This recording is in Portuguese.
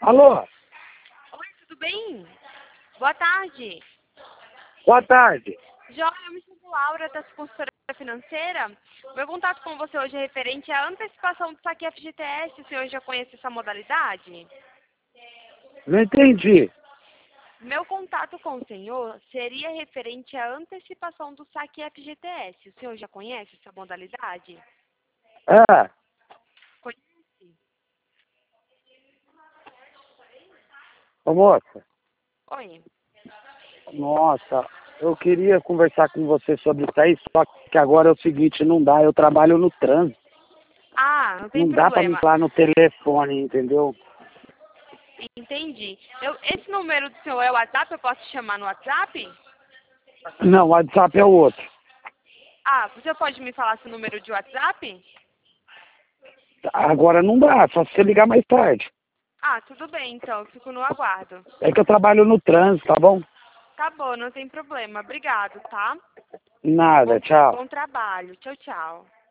Alô? Oi, tudo bem? Boa tarde. Boa tarde. Joia, eu me chamo Laura, da consultoria financeira. Meu contato com você hoje é referente à antecipação do saque FGTS. O senhor já conhece essa modalidade? Não entendi. Meu contato com o senhor seria referente à antecipação do saque FGTS. O senhor já conhece essa modalidade? É, Conhece? ô moça. Oi. Nossa, eu queria conversar com você sobre isso aí, só que agora é o seguinte, não dá, eu trabalho no trânsito. Ah, não tem Não dá pra me problema. falar no telefone, entendeu? Entendi. Esse número do senhor é o WhatsApp? Eu posso te chamar no WhatsApp? Não, o WhatsApp é o outro. Ah, você pode me falar seu número de WhatsApp? Agora não dá, só se você ligar mais tarde. Ah, tudo bem, então. Eu fico no aguardo. É que eu trabalho no trânsito, tá bom? Tá bom, não tem problema. Obrigado, tá? Nada, tchau. Bom trabalho. Tchau, tchau.